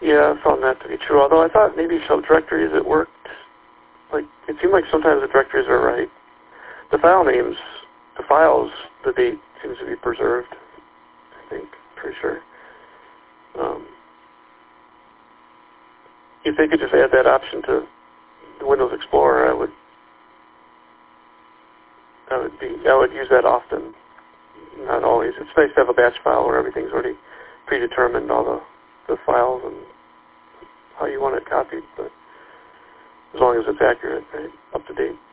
Yeah, I found that to be true. Although I thought maybe subdirectories it worked. Like, it seemed like sometimes the directories are right. The file names, the files, the date seems to be preserved, I think, pretty sure. If they could just add that option to the Windows Explorer, I would use that often. Not always. It's nice to have a batch file where everything's already predetermined, all the files and how you want it copied, but as long as it's accurate, right, up to date.